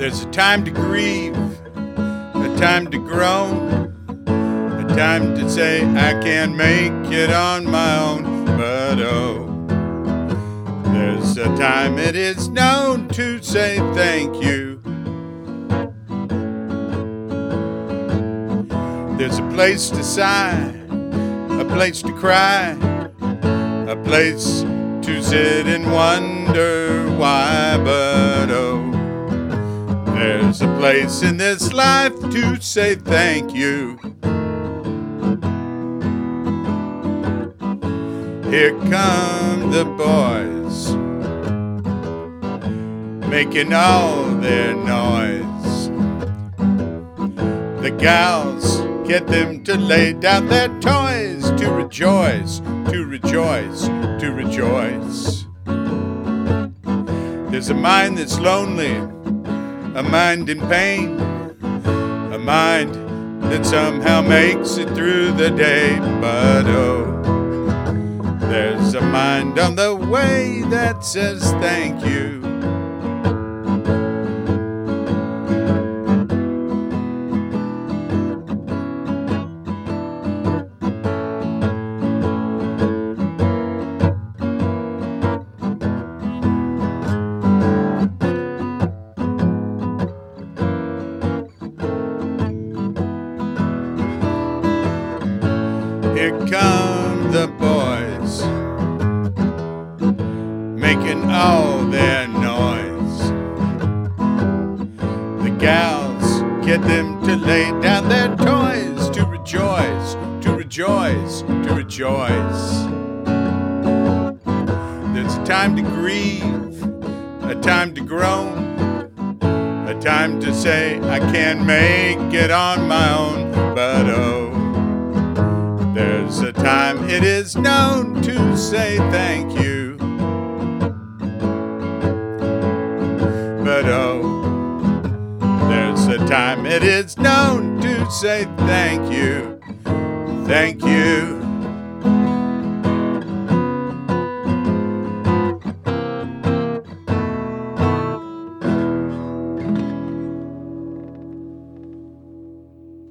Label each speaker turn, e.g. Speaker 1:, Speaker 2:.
Speaker 1: There's a time to grieve, a time to groan, a time to say I can't make it on my own. But oh, there's a time it is known to say thank you. There's a place to sigh, a place to cry, a place to sit and wonder why. But oh, there's a place in this life to say thank you. Here come the boys, making all their noise. The gals, get them to lay down their toys, to rejoice, to rejoice, to rejoice. There's a mind that's lonely, a mind in pain, a mind that somehow makes it through the day. But oh, there's a mind on the way that says thank you. Here come the boys, making all their noise. The gals, get them to lay down their toys, to rejoice, to rejoice, to rejoice. There's a time to grieve, a time to groan, a time to say I can't make it on my own. But oh, there's a time it is known to say thank you. But oh, there's a time it is known to say thank you. Thank you.